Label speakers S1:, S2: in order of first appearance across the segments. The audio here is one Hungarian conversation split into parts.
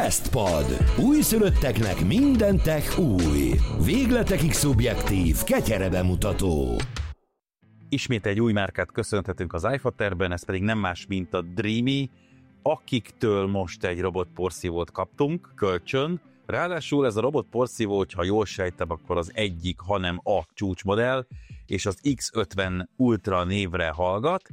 S1: Tesztpad. Újszülötteknek minden tech új. Végletekig szubjektív, ketyere bemutató.
S2: Ismét egy új márkát köszönhetünk az iFaterben, ez pedig nem más, mint a Dreamy, akiktől most egy robotporszívót kaptunk, kölcsön. Ráadásul ez a robotporszívó, hogyha jól sejtem, akkor az egyik, hanem a csúcsmodell, és az X50 Ultra névre hallgat,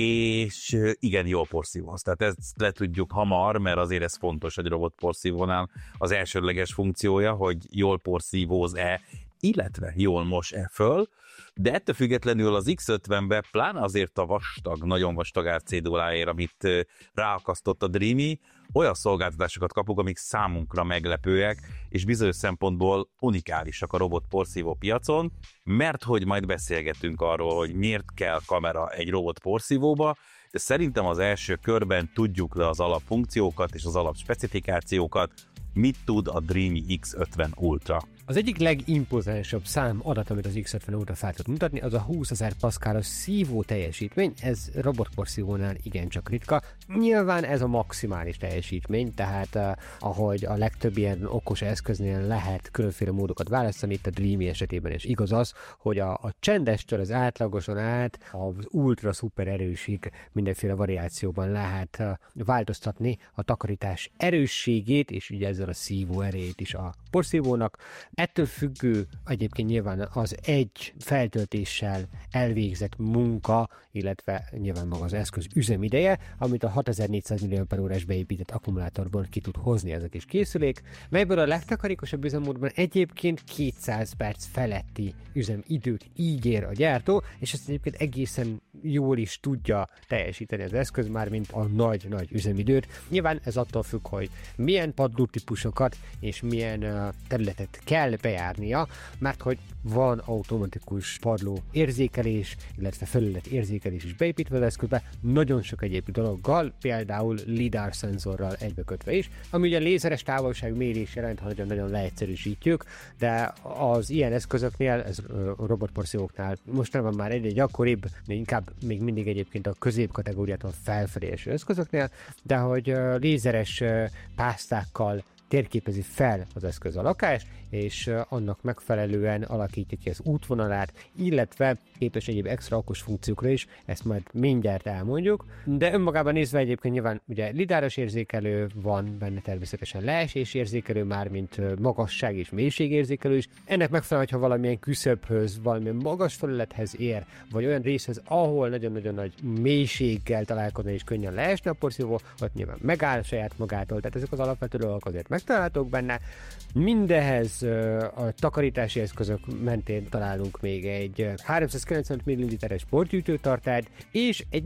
S2: és igen, jól porszívóz. Tehát ezt le tudjuk hamar, mert azért ez fontos egy robotporszívónál. Az elsődleges funkciója, hogy jól porszívóz-e, illetve jól mos-e föl, de ettől függetlenül az X50-be, pláne azért a vastag, nagyon vastag árcéduláért, amit ráakasztott a Dreamy, olyan szolgáltatásokat kapunk, amik számunkra meglepőek, és bizonyos szempontból unikálisak a robotporszívó piacon, mert hogy majd beszélgetünk arról, hogy miért kell kamera egy robotporszívóba, de szerintem az első körben tudjuk le az alapfunkciókat és az alapspecifikációkat, mit tud a Dreamy X50 Ultra.
S3: Az egyik legimpozánsabb szám adat, amit az X50 Ultra fel tud mutatni, az a 20.000 Pascalos szívó teljesítmény, ez robotporszívónál igencsak ritka. Nyilván ez a maximális teljesítmény, tehát ahogy a legtöbb ilyen okos eszköznél lehet különféle módokat választani, itt a Dreamy esetében is igaz az, hogy a csendestől az átlagoson át az ultra szuper erősig mindenféle variációban lehet változtatni a takarítás erősségét, és ugye ezzel a szívó erejét is a porszívónak. Ettől függő egyébként nyilván az egy feltöltéssel elvégzett munka, illetve nyilván maga az eszköz üzemideje, amit a 6400 mAh beépített akkumulátorból ki tud hozni ez a kis készülék, melyből a legtakarékosabb üzemmódban egyébként 200 perc feletti üzemidőt ígér a gyártó, és ezt egyébként egészen jól is tudja teljesíteni az eszköz, már mint a nagy üzemidőt. Nyilván ez attól függ, hogy milyen padlótípusokat és milyen területet kell bejárnia, mert hogy van automatikus padló érzékelés, illetve felület érzékelés is beépítve az eszközbe, nagyon sok egyéb dologgal, például LiDAR szenzorral egybekötve is, ami ugye lézeres távolságmérés jelent, ha nagyon-nagyon leegyszerűsítjük, de az ilyen eszközöknél, ez robotporszívóknál mostanában már egyre gyakoribb, de inkább még mindig egyébként a középkategóriától felfelé eső eszközöknél, de hogy lézeres pásztákkal térképezi fel az eszköz a lakást, és annak megfelelően alakítja ki az útvonalát, illetve képes egyéb extra okos funkciókra is, ezt majd mindjárt elmondjuk, de önmagában nézve egyébként nyilván ugye lidáros érzékelő van benne, természetesen leesés érzékelő, mármint magasság és mélységérzékelő is. Ennek megfelelően, hogyha valamilyen küszöbhöz, valamilyen magas felülethez ér, vagy olyan részhez, ahol nagyon-nagyon nagy mélységgel találkozni és könnyen leesne a porszívó, ott nyilván megáll saját magától, tehát ezek az alapvető dolgok azért megtalálhatók benne. Mindehez a takarítási eszközök mentén találunk még egy 395 ml-es porgyűjtőtartályt, és egy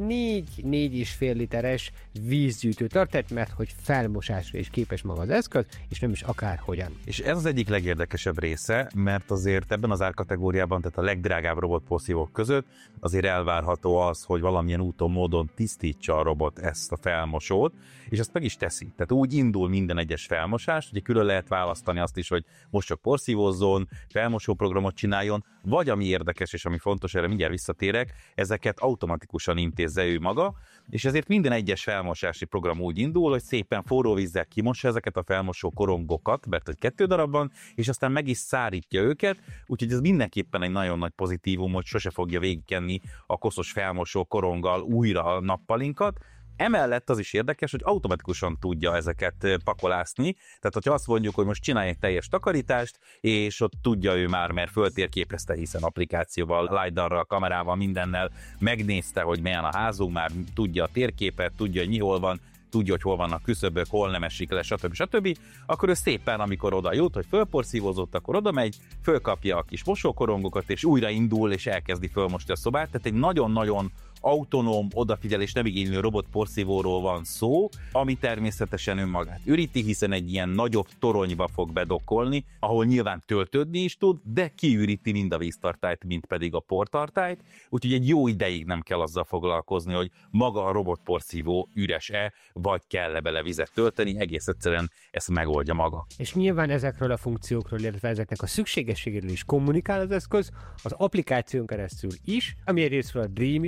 S3: 4,5 literes vízgyűjtőtartályt, mert hogy felmosásra is képes maga az eszköz, és nem is akárhogyan.
S2: És ez az egyik legérdekesebb része, mert azért ebben az árkategóriában, tehát a legdrágább robotporszívók között azért elvárható az, hogy valamilyen úton, módon tisztítsa a robot ezt a felmosót, és azt meg is teszi. Tehát úgy indul minden egyes felmosás, ugye külön lehet választani azt is, hogy most csak porszívózzon, felmosóprogramot csináljon, vagy ami érdekes és ami fontos, erre mindjárt visszatérek, ezeket automatikusan intézze ő maga, és ezért minden egyes felmosási program úgy indul, hogy szépen forró vízzel kimossa ezeket a felmosó korongokat, mert hogy 2 darabban, és aztán meg is szárítja őket, úgyhogy ez mindenképpen egy nagyon nagy pozitívum, hogy sose fogja végigkenni a koszos felmosó koronggal újra a nappalinkat. Emellett az is érdekes, hogy automatikusan tudja ezeket pakolászni, tehát hogyha azt mondjuk, hogy most csinálj egy teljes takarítást, és ott tudja ő már, mert föltérképezte, hiszen applikációval, LiDAR-ral, kamerával, mindennel megnézte, hogy milyen a házunk, már tudja a térképet, tudja, hogy mi hol van, tudja, hogy hol vannak küszöbök, hol nem esik le, stb. Akkor ő szépen, amikor oda jut, hogy fölporszívózott, akkor oda megy, fölkapja a kis mosókorongokat, és újra indul, és elkezdi fölmosni a szobát. Tehát egy nagyon-nagyon autonóm, odafigyelés nem igénylő robotporszívóról van szó, ami természetesen önmagát üríti, hiszen egy ilyen nagyobb toronyba fog bedokkolni, ahol nyilván töltődni is tud, de kiüríti mind a víztartályt, mind pedig a portartályt, úgyhogy egy jó ideig nem kell azzal foglalkozni, hogy maga a robotporszívó üres-e, vagy kell-e bele vizet tölteni, egész egyszerűen ezt megoldja maga.
S3: És nyilván ezekről a funkciókról, illetve ezeknek a szükségességéről is kommunikál az eszköz, az applikáción keresztül is, ami egyrésztről a Dreamy saját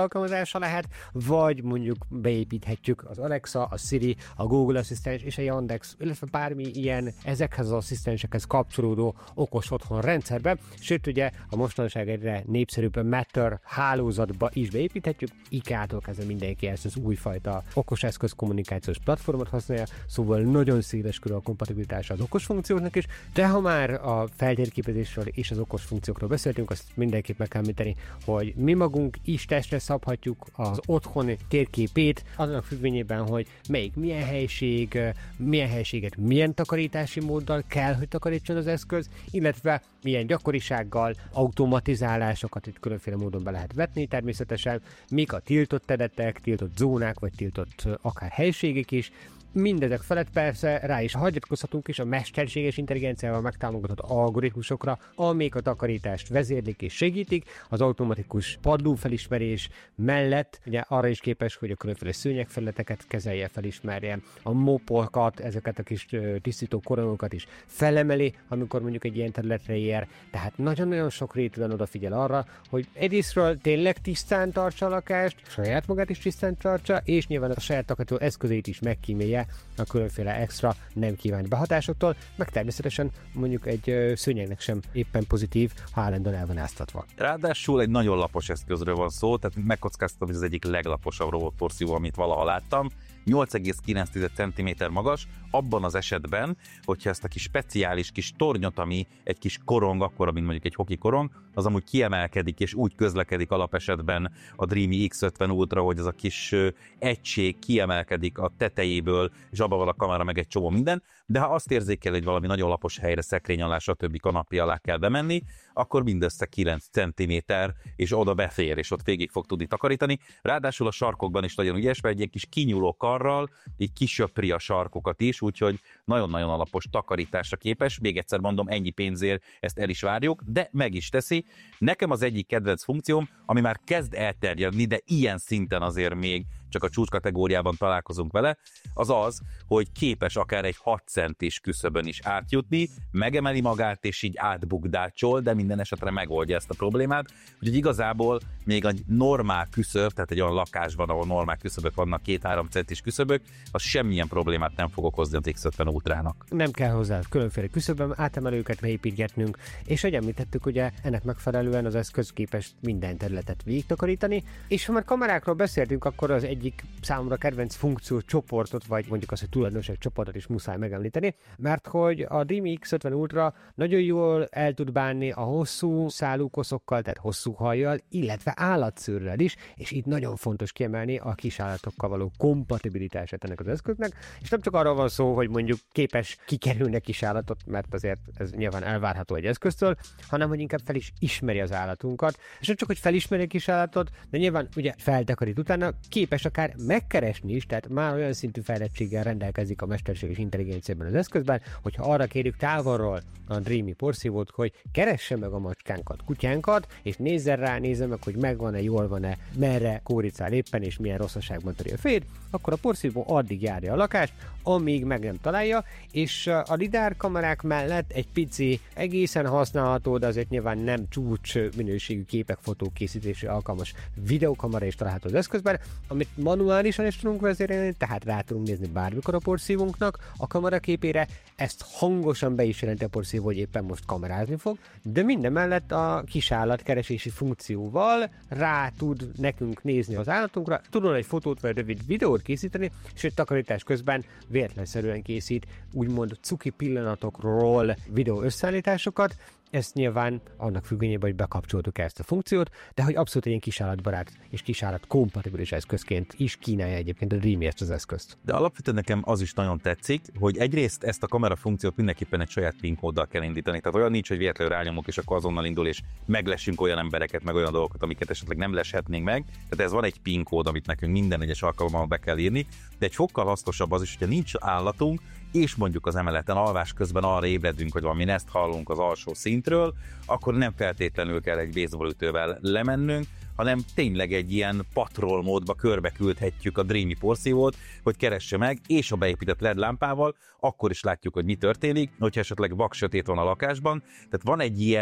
S3: alkalmazása lehet, vagy mondjuk beépíthetjük az Alexa, a Siri, a Google asszisztens és a Yandex, illetve bármi ilyen ezekhez az asszisztensekhez kapcsolódó okos otthon rendszerbe, sőt ugye a mostanság egyre népszerűbb Matter hálózatba is beépíthetjük. IKEA-tól kezdve mindenki ezt az újfajta okos eszköz kommunikációs platformot használja, szóval nagyon széles körül a kompatibilitása az okos funkcióknak is, de ha már a feltérképezésről és az okos funkciókról beszéltünk, azt mindenképp meg kell említeni, hogy mi magunk is testre szabhatjuk az otthoni térképét, annak függvényében, hogy melyik milyen helység, milyen helységet milyen takarítási móddal kell, hogy takarítson az eszköz, illetve milyen gyakorisággal, automatizálásokat itt különféle módon be lehet vetni természetesen, mik a tiltott területek, tiltott zónák, vagy tiltott akár helységek is. Mindezek felett persze rá is hagyatkozhatunk is a mesterséges intelligenciával megtámogatott algoritmusokra, amik a takarítást vezérlik és segítik, az automatikus padlófelismerés mellett ugye arra is képes, hogy a különféle szőnyegfelületeket kezelje, felismerje, a mopokat, ezeket a kis tisztító korongokat is felemeli, amikor mondjuk egy ilyen területre ér, tehát nagyon-nagyon sok rétűen odafigyel arra, hogy egyrésztről tényleg tisztán tartsa a lakást, saját magát is tisztán tartsa, és nyilván a saját takarító eszközeit is megkímélje a különféle extra nem kívánt behatásoktól, meg természetesen mondjuk egy szőnyegnek sem éppen pozitív, ha állandóan el van áztatva.
S2: Ráadásul egy nagyon lapos eszközről van szó, tehát megkockáztatom, hogy az egyik leglaposabb robotporszívó, amit valaha láttam. 8,9 cm magas, abban az esetben, hogyha ezt a kis speciális kis tornyot, ami egy kis korong, akkora, mint mondjuk egy hoki korong, az amúgy kiemelkedik, és úgy közlekedik alapesetben a Dreamy X50 Ultra, hogy az a kis egység kiemelkedik a tetejéből, és abban van a kamera, meg egy csomó minden, de ha azt érzékel, hogy valami nagyon lapos helyre, szekrény alá, stb. Kanapé alá kell bemenni, akkor mindössze 9 cm, és oda befér, és ott végig fog tudni takarítani. Ráadásul a sarkokban is nagyon ügyes, mert egy ilyen kis kinyúló karral így kisöpri a sarkokat is, úgyhogy nagyon-nagyon alapos takarításra képes. Még egyszer mondom, ennyi pénzért ezt el is várjuk, de meg is teszi. Nekem az egyik kedvenc funkcióm, ami már kezd elterjedni, de ilyen szinten azért még csak a csúcs kategóriában találkozunk vele, az az, hogy képes akár egy 6 centis küszöbön is átjutni, megemeli magát és így átbukdácsol, de minden esetre megoldja ezt a problémát. Úgyhogy igazából még a normál küszöb, tehát egy olyan lakásban, ahol normál küszöbök vannak, 2-3 centis küszöbök, az semmilyen problémát nem fog okozni az X50 Ultrának.
S3: Nem kell hozzá különféle küszöbben átemelőket beépítgetnünk, és hogy említettük, ugye ennek megfelelően az eszköz képes minden területet végigtakarítani, és ha már kamerákról beszéltünk, akkor az egyik számomra kedvenc funkció csoportot, vagy mondjuk azt, hogy tulajdonság csoportot is muszáj megemlíteni, mert hogy a Dreamy X50 Ultra nagyon jól el tud bánni a hosszú szálú koszokkal, tehát hosszú hajjal, illetve állatszőrrel is, és itt nagyon fontos kiemelni a kisállatokkal való kompatibilitását ennek az eszköznek, és nem csak arról van szó, hogy mondjuk képes kikerülni a kisállatot, mert azért ez nyilván elvárható egy eszköztől, hanem hogy inkább fel is ismeri az állatunkat, és nem csak, hogy felismeri a kisállatot, de nyilván ugye feltakarít utána, képes akár megkeresni is, tehát már olyan szintű fejlettséggel rendelkezik a mesterséges intelligenciában az eszközben, hogyha arra kérjük távolról a Dreamy porszívót, hogy keresse meg a macskánkat, kutyánkat, és nézze meg, hogy megvan-e, jól van-e, merre kóricál éppen, és milyen rosszaságban töri a fejét, akkor a porszívó addig járja a lakást, amíg meg nem találja, és a lidár kamerák mellett egy pici, egészen használható, de azért nyilván nem csúcs minőségű képek, fotók készítésére alkalmas videókamera is található az eszközben, amit manuálisan is tudunk vezérelni, tehát rá tudunk nézni bármikor a porszívónknak a kameraképére, ezt hangosan be is jelenti a porszívó, hogy éppen most kamerázni fog, de minden mellett a kisállatkeresési funkcióval rá tud nekünk nézni az állatunkra, tudod egy fotót vagy rövid videót készíteni, sőt takarítás közben véletlenszerűen készít úgymond cuki pillanatokról videó összeállításokat. Ezt nyilván annak függvényében, hogy bekapcsoltuk ezt a funkciót, de hogy abszolút egy ilyen kisállatbarát és kisállat kompatibilis eszközként is kínálja egyébként a Dreamy ezt az eszközt.
S2: De alapvetően nekem az is nagyon tetszik, hogy egyrészt ezt a kamera funkciót mindenképpen egy saját PIN kóddal kell indítani. Tehát olyan nincs, hogy véletlenül rányomok, és akkor azonnal indul, és meglessünk olyan embereket, meg olyan dolgokat, amiket esetleg nem leshetnénk meg. Tehát ez van egy PIN kód, amit nekünk minden egyes alkalommal be kell írni, de egy fokkal hasznosabb az is, hogyha nincs állatunk, és mondjuk az emeleten alvás közben arra ébredünk, hogy valami ezt hallunk az alsó szintről, akkor nem feltétlenül kell egy baseballütővel lemennünk, hanem tényleg egy ilyen patrol módba körbe küldhetjük a Dreamy porszívót, hogy keresse meg, és a beépített LED lámpával, akkor is látjuk, hogy mi történik, hogyha esetleg vaksötét van a lakásban. Tehát van egy ilyen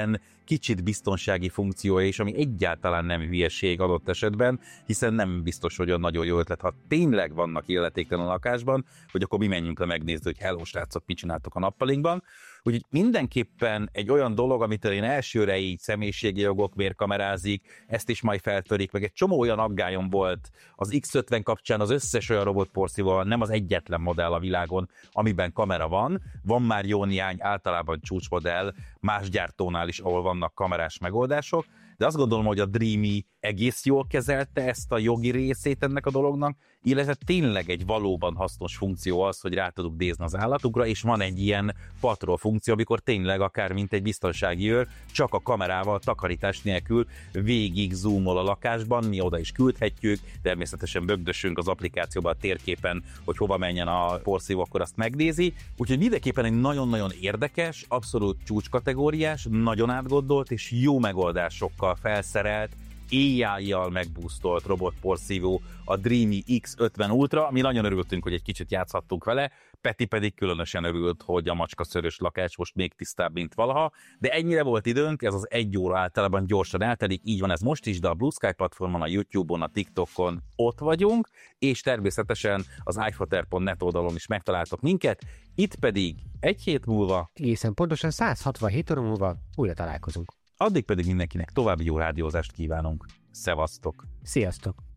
S2: kicsit biztonsági funkciója is, ami egyáltalán nem hülyeség adott esetben, hiszen nem biztos, hogy olyan nagyon jó ötlet, ha tényleg vannak illetéktelen a lakásban, hogy akkor mi menjünk le megnézni, hogy hello srácok, mit csináltok a nappalinkban. Úgyhogy mindenképpen egy olyan dolog, amitől én elsőre így személyiségi jogok miért kamerázik, ezt is majd feltörik, meg egy csomó olyan aggályom volt az X50 kapcsán az összes olyan robotporszívóval, nem az egyetlen modell a világon, amiben kamera van. Van már jó néhány általában csúcsmodell, más gyártónál is, ahol vannak kamerás megoldások, de azt gondolom, hogy a Dreamy egész jól kezelte ezt a jogi részét ennek a dolognak, illetve tényleg egy valóban hasznos funkció az, hogy rá tudunk nézni az állatukra, és van egy ilyen patrol funkció, amikor tényleg akár mint egy biztonsági őr, csak a kamerával takarítás nélkül végig zoomol a lakásban, mi oda is küldhetjük, természetesen bögdösünk az applikációban a térképen, hogy hova menjen a porszívó, akkor azt megnézi. Úgyhogy mindenképpen egy nagyon-nagyon érdekes, abszolút csúcskategóriás, nagyon átgondolt és jó megoldásokkal felszerelt, AI-jal megboostolt robotporszívó, a Dreamy X50 Ultra, mi nagyon örültünk, hogy egy kicsit játszhattunk vele, Peti pedig különösen örült, hogy a macskaszörös lakás most még tisztább, mint valaha, de ennyire volt időnk, ez az 1 óra általában gyorsan eltelik, így van ez most is, de a Blue Sky platformon, a YouTube-on, a TikTokon ott vagyunk, és természetesen az iFoter.net oldalon is megtaláltok minket, itt pedig egy hét múlva,
S3: egészen pontosan 167 óra múlva újra találkozunk.
S2: addig pedig mindenkinek további jó rádiózást kívánunk. Szevasztok!
S3: Sziasztok!